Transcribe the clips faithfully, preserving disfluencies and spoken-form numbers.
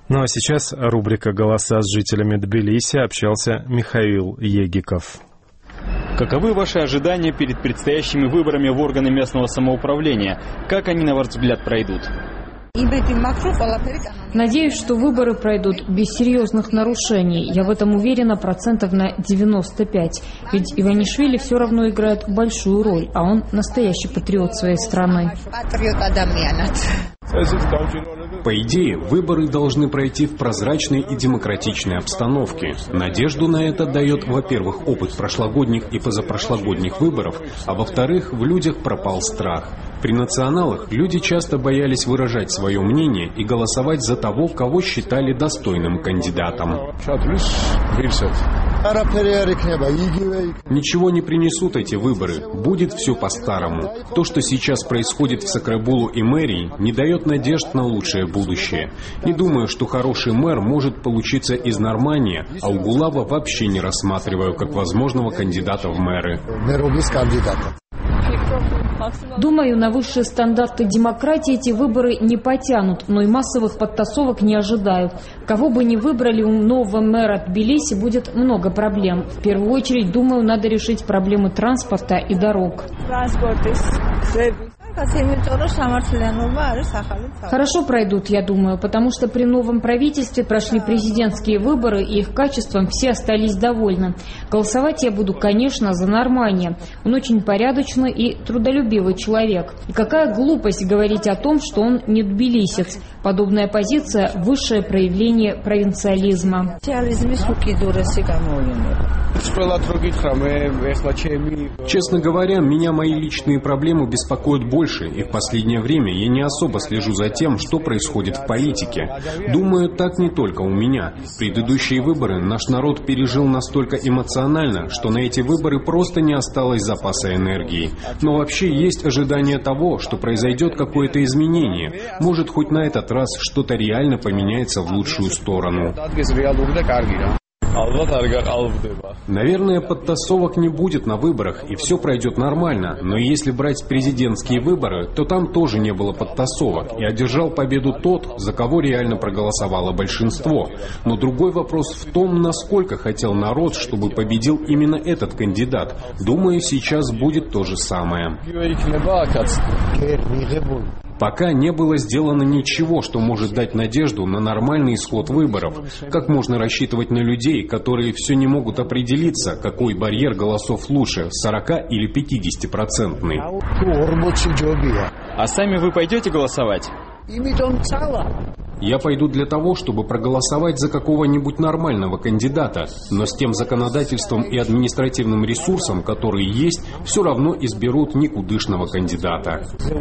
Ну а сейчас рубрика «Голоса с жителями Тбилиси», общался Михаил Егиков. Каковы ваши ожидания перед предстоящими выборами в органы местного самоуправления? Как они, на ваш взгляд, пройдут? Надеюсь, что выборы пройдут без серьезных нарушений. Я в этом уверена процентов на девяносто пять. Ведь Иванишвили все равно играет большую роль, а он настоящий патриот своей страны. По идее, выборы должны пройти в прозрачной и демократичной обстановке. Надежду на это дает, во-первых, опыт прошлогодних и позапрошлогодних выборов, а во-вторых, в людях пропал страх. При националах люди часто боялись выражать свое мнение и голосовать за того, кого считали достойным кандидатом. Ничего не принесут эти выборы, будет все по-старому. То, что сейчас происходит в Сакрабулу и мэрии, не дает надежд на лучшее будущее. Не думаю, что хороший мэр может получиться из Нормания, а Угулава вообще не рассматриваю как возможного кандидата в мэры. Думаю, на высшие стандарты демократии эти выборы не потянут, но и массовых подтасовок не ожидаю. Кого бы ни выбрали, у нового мэра Тбилиси будет много проблем. В первую очередь, думаю, надо решить проблемы транспорта и дорог. Хорошо пройдут, я думаю, потому что при новом правительстве прошли президентские выборы, и их качеством все остались довольны. Голосовать я буду, конечно, за Нормания. Он очень порядочный и трудолюбивый человек. И какая глупость говорить о том, что он не тбилисец. Подобная позиция – высшее проявление провинциализма. Честно говоря, меня мои личные проблемы беспокоят больше, и в последнее время я не особо слежу за тем, что происходит в политике. Думаю, так не только у меня. Предыдущие выборы наш народ пережил настолько эмоционально, что на эти выборы просто не осталось запаса энергии. Но вообще есть ожидание того, что произойдет какое-то изменение. Может, хоть на этот раз что-то реально поменяется в лучшую сторону. Наверное, подтасовок не будет на выборах, и все пройдет нормально. Но если брать президентские выборы, то там тоже не было подтасовок, и одержал победу тот, за кого реально проголосовало большинство. Но другой вопрос в том, насколько хотел народ, чтобы победил именно этот кандидат. Думаю, сейчас будет то же самое. Пока не было сделано ничего, что может дать надежду на нормальный исход выборов. Как можно рассчитывать на людей, которые все не могут определиться, какой барьер голосов лучше, сорок или пятидесятипроцентный? А сами вы пойдете голосовать? Я пойду для того, чтобы проголосовать за какого-нибудь нормального кандидата, но с тем законодательством и административным ресурсом, которые есть, все равно изберут никудышного кандидата.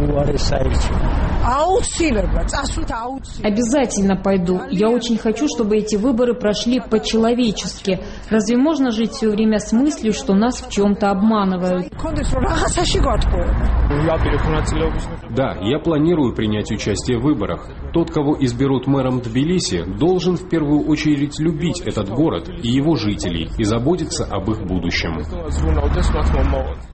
Обязательно пойду. Я очень хочу, чтобы эти выборы прошли по-человечески. Разве можно жить все время с мыслью, что нас в чем-то обманывают? Да, я планирую принять участие в выборах. Тот, кого изберут мэром Тбилиси, должен в первую очередь любить этот город и его жителей и заботиться об их будущем.